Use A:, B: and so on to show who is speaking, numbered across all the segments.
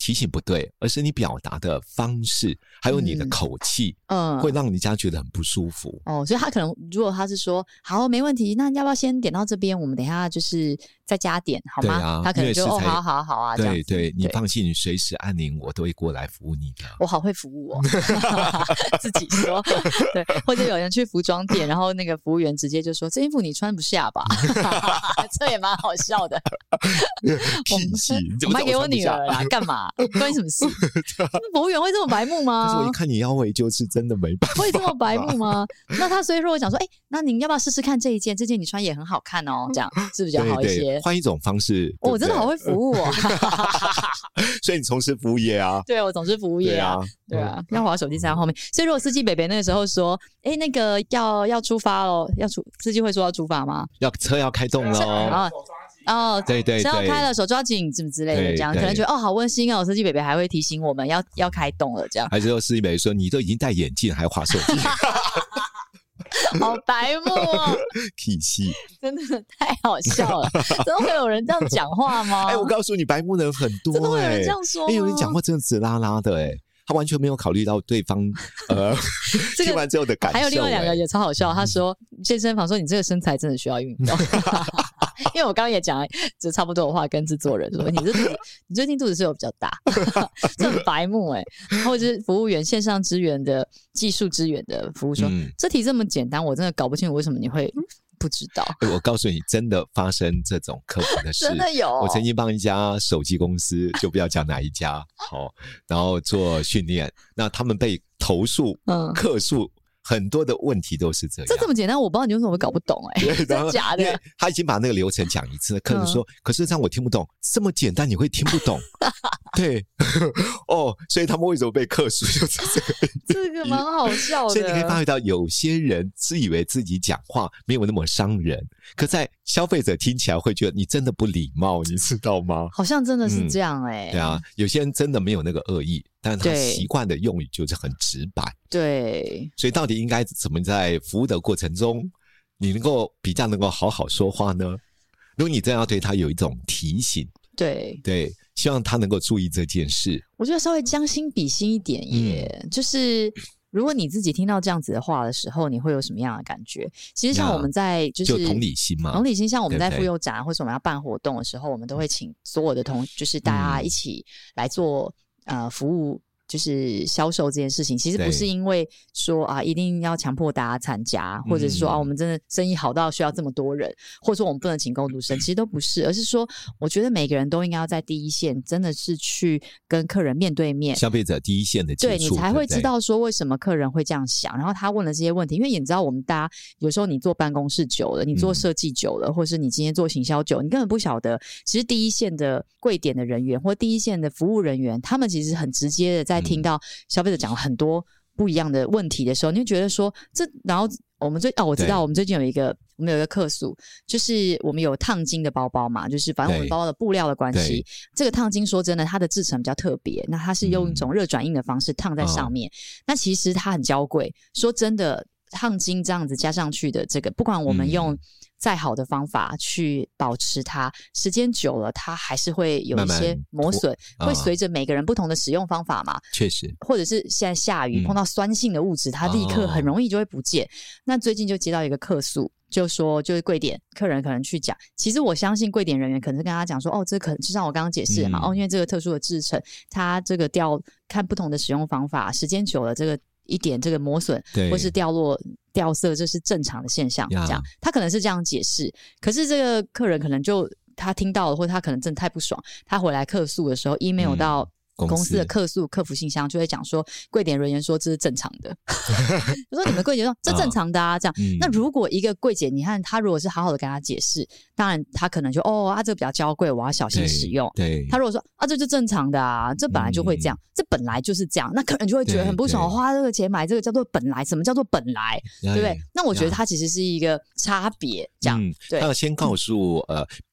A: 提醒不对，而是你表达的方式还有你的口气会让人家觉得很不舒服。
B: 所以他可能如果他是说好没问题，那要不要先点到这边，我们等一下就是再加点好吗？啊、他可能就好啊，
A: 对对，你放心，你随时按铃我都会过来服务你的。
B: 我好会服务哦自己说对，或者有人去服装店，然后那个服务员直接就说这衣服你穿不下吧这也蛮好笑的
A: 屁戏
B: 我卖给我女儿啦，干嘛关你什么事服务员会这么白目吗？
A: 可是我一看你腰围就是真的没办法，
B: 会这么白目吗？那他所以说我讲说那您要不要试试看这一件你穿也很好看哦，这样是不是比较好一些？
A: 对对，换一种方式。
B: 我真的好会服务哦
A: 所以你从事服务业啊？
B: 对，我从事服务业啊。对啊，要滑手机在后面。所以如果司机北北那个时候说那个要出发咯，司机会说要出发吗？
A: 车要开动咯对对对，
B: 车要开了，手抓紧之类的，这样可能觉得好温馨哦。司机北北还会提醒我们要开动了，这样。
A: 还是司机北北说你都已经戴眼镜还滑手机
B: 好白目哦
A: 屁戏
B: 真的太好笑了真的会有人这样讲话吗？
A: 我告诉你白目的人很多
B: 真的会有人这样说吗？
A: 有人讲话真的直拉拉的他完全没有考虑到对方听完之后的感受。
B: 还有另外2个也超好笑，他说健身房说你这个身材真的需要运动因为我刚刚也讲就差不多的话跟制作人说你最近肚子是有比较大这很白目或者是服务员线上支援的技术支援的服务说这题这么简单，我真的搞不清楚为什么你会不知道。
A: 我告诉你真的发生这种客服的事
B: 真的有。
A: 我曾经帮一家手机公司就不要讲哪一家然后做训练，那他们被投诉客诉很多的问题都是这样。
B: 这么简单我不知道你为什么会搞不懂真的假的？
A: 他已经把那个流程讲一次，客人说可是这样我听不懂。这么简单你会听不懂对所以他们为什么被客诉就是
B: 这个蛮好笑的。
A: 所以你可以发觉到有些人自以为自己讲话没有那么伤人，可在消费者听起来会觉得你真的不礼貌，你知道吗？
B: 好像真的是这样
A: 对啊，有些人真的没有那个恶意，但他习惯的用语就是很直白。
B: 对，
A: 所以到底应该怎么在服务的过程中你能够比较能够好好说话呢？如果你真的要对他有一种提醒，对，希望他能够注意这件事。
B: 我觉得稍微将心比心一点就是如果你自己听到这样子的话的时候，你会有什么样的感觉？其实像我们在就
A: 同理心嘛，
B: 同理心，像我们在妇幼展或者我们要办活动的时候，我们都会请所有的就是大家一起来做服务。就是销售这件事情其实不是因为说一定要强迫大家参加，或者是说我们真的生意好到需要这么多人，或者说我们不能请工读生，其实都不是，而是说我觉得每个人都应该要在第一线真的是去跟客人面对面，
A: 消费者第一线的接触，
B: 对，你才会知道说为什么客人会这样想，然后他问了这些问题。因为你知道我们大家有时候你做办公室久了，你做设计久了，或是你今天做行销久，你根本不晓得其实第一线的柜点的人员或第一线的服务人员，他们其实很直接的在听到消费者讲了很多不一样的问题的时候，你会觉得说然后我们我知道我们最近有一个客诉，就是我们有烫金的包包嘛，就是反正我们包包的布料的关系，这个烫金说真的它的制成比较特别，那它是用一种热转印的方式烫在上面，那其实它很娇贵，说真的烫金这样子加上去的这个，不管我们用再好的方法去保持它，时间久了它还是会有一些磨损，会随着每个人不同的使用方法嘛，
A: 确实，
B: 或者是现在下雨碰到酸性的物质，它立刻很容易就会不见。那最近就接到一个客诉，就说就是柜点客人可能去讲，其实我相信柜点人员可能是跟他讲说这可能就像我刚刚解释的嘛，因为这个特殊的制成，它这个看不同的使用方法，时间久了这个一点这个磨损或是掉色，这是正常的现象，这样他可能是这样解释。可是这个客人可能就他听到了，或者他可能真的太不爽，他回来客诉的时候 email 到公司的客服信箱，就会讲说柜点人员说这是正常的就说你们柜姐说这正常的这样那如果一个柜姐你看他如果是好好的跟他解释，当然他可能就这个比较娇贵，我要小心使用。对，他如果说这就正常的这本来就会这样，这本来就是这样，那客人就会觉得很不爽，我花这个钱买这个叫做本来，什么叫做本来，对不对？那我觉得它其实是一个差别，这样对。
A: 他要先告诉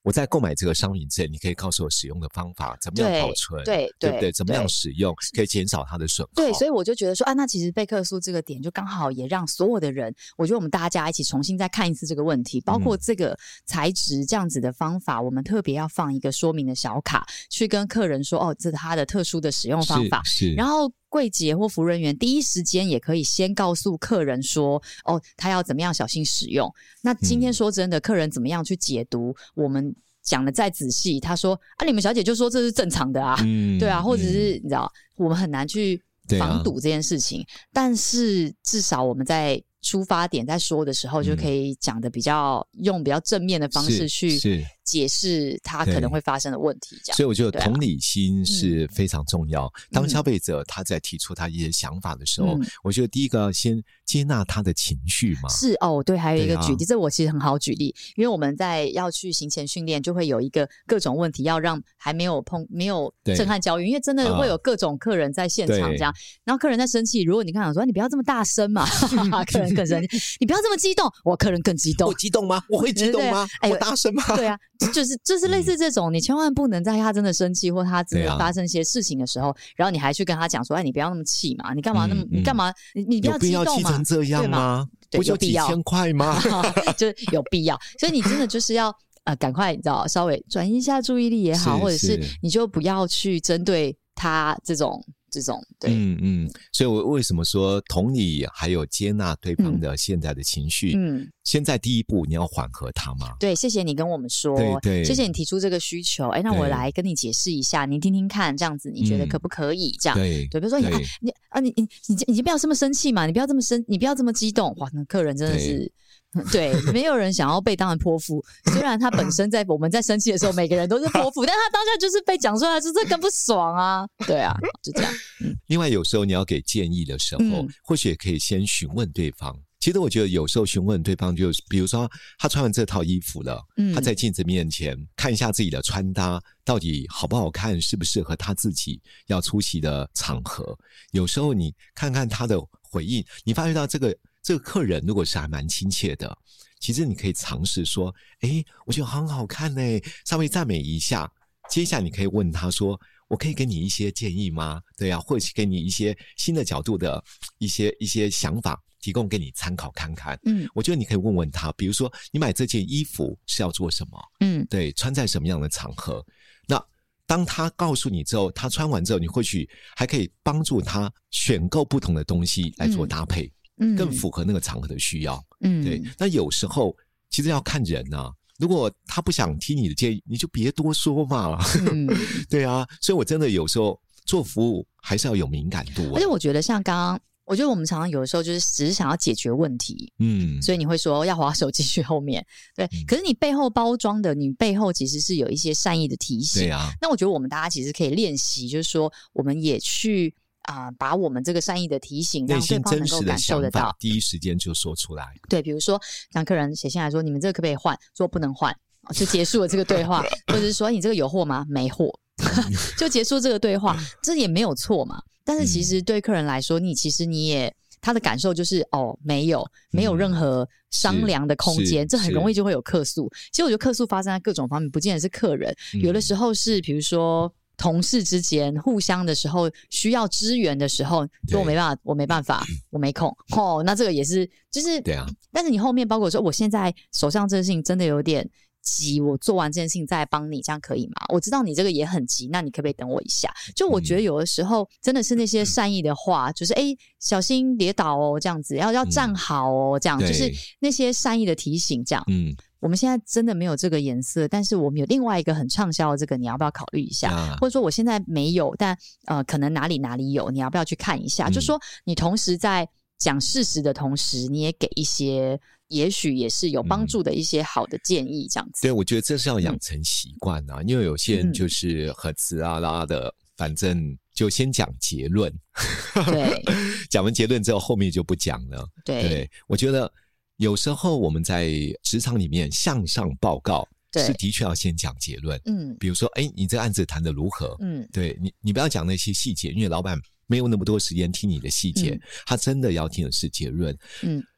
A: 我在购买这个商品之前，你可以告诉我使用的方法，怎么样保存，对不对？怎么样使用可以减少它的损耗。
B: 对，所以我就觉得说那其实被客诉这个点就刚好也让所有的人，我觉得我们大家一起重新再看一次这个问题，包括这个材质这样子的方法，我们特别要放一个说明的小卡，去跟客人说这是它的特殊的使用方法，然后柜姐或服务人员第一时间也可以先告诉客人说他要怎么样小心使用。那今天说真的，客人怎么样去解读我们讲的再仔细，他说你们小姐就说这是正常的啊，对啊，或者是你知道我们很难去防堵这件事情，但是至少我们在出发点在说的时候就可以讲的用比较正面的方式去解释它可能会发生的问题，这样。
A: 所以我觉得同理心是非常重要。当消费者他在提出他一些想法的时候，我觉得第一个先接纳他的情绪嘛。
B: 是对，还有一个举例，这我其实很好举例，因为我们在要去行前训练，就会有一个各种问题要让还没有震撼教育，因为真的会有各种客人在现场这样，然后客人在生气，如果你刚讲说你不要这么大声嘛，客人更生气，你不要这么激动，客人更激动。
A: 我激动吗？我会激动吗？我大声吗？
B: 对啊，就是类似这种，你千万不能在他真的生气或他真的发生一些事情的时候，然后你还去跟他讲说你不要那么气嘛，你干嘛那么你干嘛你不要激动嘛，
A: 有必要气成这样吗？
B: 对，
A: 不就几千块吗？
B: 就是有必要，所以你真的就是要赶快你知道稍微转移一下注意力也好，或者是你就不要去针对他这种对，
A: 所以我为什么说同理还有接纳对方的现在的情绪，现在第一步你要缓和它嘛。
B: 对，谢谢你跟我们说，对，谢谢你提出这个需求，那我来跟你解释一下，你听听看，这样子你觉得可不可以？这样对，比如说你不要这么生气嘛，你不要这么激动，哇，那客人真的是。对，没有人想要被当成泼妇，虽然他本身我们在生气的时候每个人都是泼妇，但他当下就是被讲出来，就是更不爽啊。对啊，就这样。
A: 另外有时候你要给建议的时候，或许也可以先询问对方。其实我觉得有时候询问对方，就比如说他穿完这套衣服了，他在镜子面前看一下自己的穿搭到底好不好看，适不适合他自己要出席的场合。有时候你看看他的回应，你发觉到这个客人如果是还蛮亲切的，其实你可以尝试说我觉得很好看稍微赞美一下。接下来你可以问他说，我可以给你一些建议吗？对啊，或者是给你一些新的角度的一些想法提供给你参考看看。我觉得你可以问问他，比如说你买这件衣服是要做什么？对，穿在什么样的场合？那当他告诉你之后，他穿完之后，你或许还可以帮助他选购不同的东西来做搭配，更符合那个场合的需要。对。那有时候其实要看人啊，如果他不想听你的建议，你就别多说嘛。对啊，所以我真的有时候做服务还是要有敏感度。
B: 而且我觉得像刚刚，我觉得我们常常有的时候就是只是想要解决问题，所以你会说要滑手机去后面，对。可是你背后包装的，你背后其实是有一些善意的提醒。
A: 对啊。
B: 那我觉得我们大家其实可以练习，就是说我们也去把我们这个善意的提醒让对方能够感受得到，
A: 第一时间就说出来。
B: 对，比如说让客人写信来说你们这个可不可以换，说不能换，就结束了这个对话。或者是说你这个有货吗？没货。就结束这个对话，这也没有错嘛。但是其实对客人来说，其实你也他的感受就是没有任何商量的空间，这很容易就会有客诉。其实我觉得客诉发生在各种方面，不见得是客人，有的时候是比如说同事之间互相的时候需要支援的时候，说我没办法，我没空那这个也是就是
A: 对啊。
B: 但是你后面包括说我现在手上这个事情真的有点急，我做完这件事情再帮你，这样可以吗？我知道你这个也很急，那你可不可以等我一下？就我觉得有的时候真的是那些善意的话，就是小心跌倒哦，这样子要站好哦，这样就是那些善意的提醒，这样。我们现在真的没有这个颜色，但是我们有另外一个很畅销的这个，你要不要考虑一下？或者说我现在没有，但可能哪里有，你要不要去看一下？就说你同时在讲事实的同时，你也给一些也许也是有帮助的一些好的建议，这样子。
A: 对，我觉得这是要养成习惯啊，因为有些人就是很呲啦啦的，反正就先讲结论，
B: 对，
A: 讲完结论之后后面就不讲了。对，我觉得有时候我们在职场里面向上报告是的确要先讲结论。比如说你这个案子谈得如何？对，你不要讲那些细节，因为老板没有那么多时间听你的细节，他真的要听的是结论。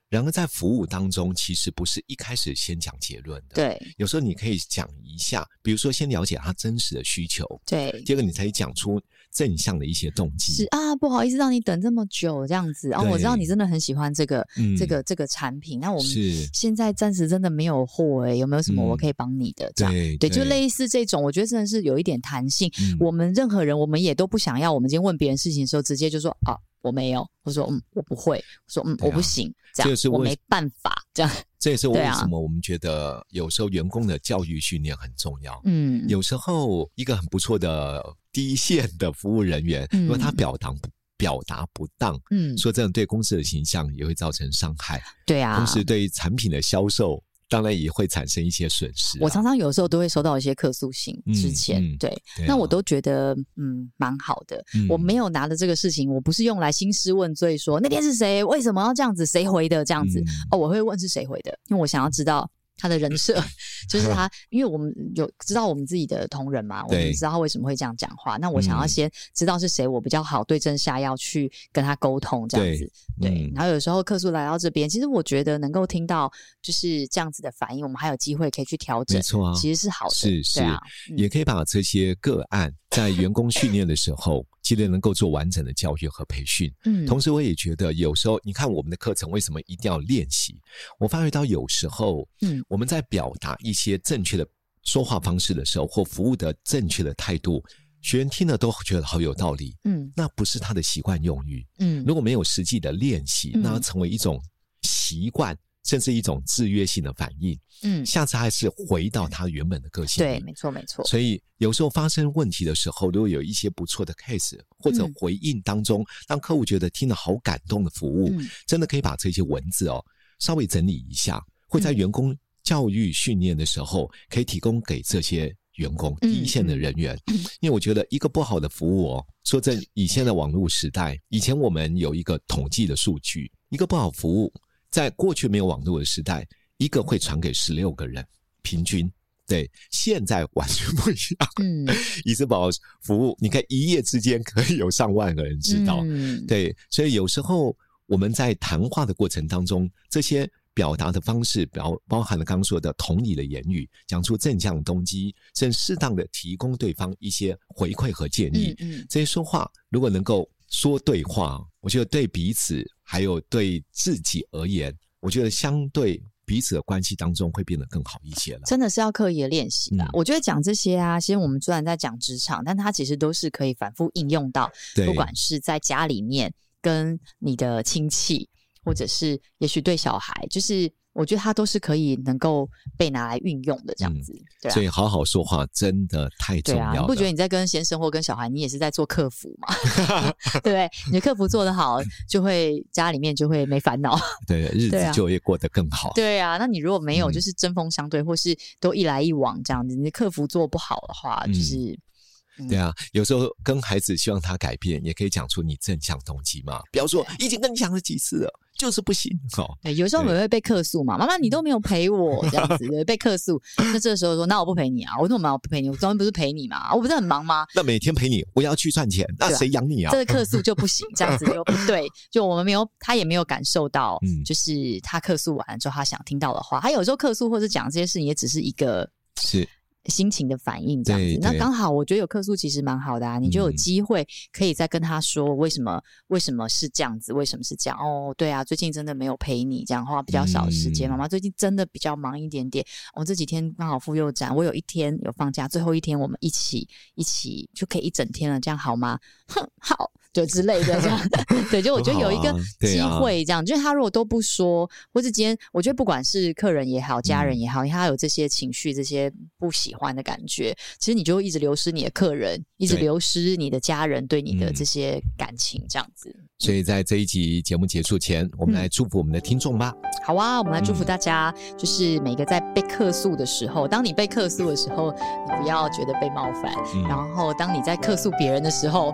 A: 然而在服务当中，其实不是一开始先讲结论的。
B: 对，
A: 有时候你可以讲一下，比如说先了解他真实的需求。
B: 对，
A: 第二个你才讲出正向的一些动机。
B: 是啊，不好意思让你等这么久这样子。我知道你真的很喜欢这个产品，那我们现在暂时真的没有货有没有什么我可以帮你的？这样对，就类似这种，我觉得真的是有一点弹性。我们任何人，我们也都不想要，我们今天问别人事情的时候，直接就说啊。我没有，我说我不会，我说我不行，这样我没办法，这样。
A: 这也是为什么我们觉得有时候员工的教育训练很重要。有时候一个很不错的第一线的服务人员，如果他表达不当，说真的对公司的形象也会造成伤害。对啊，同时对产品的销售当然也会产生一些损失。
B: 我常常有时候都会收到一些客诉信，之前对，那我都觉得蛮好的。我没有拿的这个事情，我不是用来兴师问罪说那天是谁，为什么要这样子，谁回的这样子。我会问是谁回的，因为我想要知道他的人设就是他，因为我们有知道我们自己的同仁嘛，我们知道他为什么会这样讲话，那我想要先知道是谁，我比较好对症下药去跟他沟通这样子。对，然后有时候客诉来到这边，其实我觉得能够听到就是这样子的反应，我们还有机会可以去调整，没错啊，其实是好的。是啊，
A: 也可以把这些个案在员工训练的时候其实能够做完整的教育和培训。同时我也觉得有时候你看我们的课程为什么一定要练习，我发觉到有时候我们在表达一些正确的说话方式的时候，或服务的正确的态度，学员听了都觉得好有道理。那不是他的习惯用语。如果没有实际的练习，那成为一种习惯，甚至一种制约性的反应。下次还是回到他原本的个性里。
B: 对，没错没错。
A: 所以有时候发生问题的时候，如果有一些不错的 case 或者回应当中，让客户觉得听了好感动的服务，真的可以把这些文字稍微整理一下，会在员工教育训练的时候可以提供给这些员工第一线的人员。因为我觉得一个不好的服务说真，以前的网络时代，以前我们有一个统计的数据，一个不好服务在过去没有网络的时代，一个会传给16个人平均。对，现在完全不一样。以资宝服务你看一夜之间可以有上万个人知道。对，所以有时候我们在谈话的过程当中，这些表达的方式包含了刚刚说的同理的言语，讲出正向的动机，甚至适当的提供对方一些回馈和建议。这些说话如果能够说对话，我觉得对彼此还有对自己而言，我觉得相对彼此的关系当中会变得更好一些了。
B: 真的是要刻意的练习啦。我觉得讲这些其实我们虽然在讲职场，但它其实都是可以反复应用到，不管是在家里面跟你的亲戚，或者是也许对小孩，就是我觉得它都是可以能够被拿来运用的这样子。对啊，
A: 所以好好说话真的太重要了。
B: 对啊，你不觉得你在跟先生或跟小孩，你也是在做客服吗？对不对？你的客服做得好，就会家里面就会没烦恼。
A: 对，日子就会过得更好。
B: 对啊，那你如果没有就是针锋相对，或是都一来一往这样子，你的客服做不好的话，就是
A: 对啊，有时候跟孩子希望他改变，也可以讲出你正向动机嘛。不要说已经跟你讲了几次了，就是不行。
B: 对，有时候我会被客诉嘛，妈妈你都没有陪我这样子，被客诉。那这个时候说，那我不陪你啊？我怎么我不陪你？我昨天不是陪你吗？我不是很忙吗？
A: 那每天陪你，我要去赚钱，那谁养你啊？
B: 这个客诉就不行，这样子就不对。就我们没有，他也没有感受到，就是他客诉完了之后他想听到的话。他有时候客诉或者讲这些事情，也只是一个心情的反应这样子。那刚好我觉得有客诉其实蛮好的啊，你就有机会可以再跟他说为什么是这样子，为什么是这样。对啊，最近真的没有陪你，这样花比较少时间，妈妈最近真的比较忙一点点。这几天刚好妇幼展，我有一天有放假，最后一天我们一起就可以一整天了，这样好吗？好，就之类的这样。对，就我觉得有一个机会这样，就是他如果都不说，或是今天我觉得不管是客人也好，家人也好，他有这些情绪，这些不喜欢的感觉，其实你就会一直流失你的客人，一直流失你的家人对你的这些感情这样子。
A: 所以在这一集节目结束前，我们来祝福我们的听众吧。
B: 好啊，我们来祝福大家，就是每个在被客诉的时候，当你被客诉的时候，你不要觉得被冒犯，然后当你在客诉别人的时候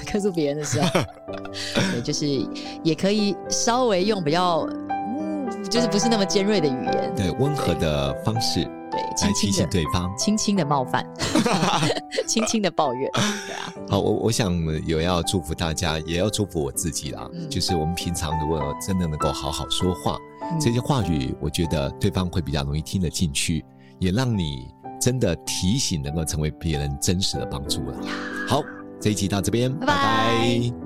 B: 对，就是也可以稍微用比较就是不是那么尖锐的语言，
A: 对，温和的方式，
B: 对，
A: 来提醒对方，
B: 轻轻的冒犯，轻轻的抱怨。对啊，
A: 好，我想有要祝福大家，也要祝福我自己啦。就是我们平常如果真的能够好好说话， 这些话语我觉得对方会比较容易听得进去，也让你真的提醒能够成为别人真实的帮助了。好，这一集到这边，拜拜。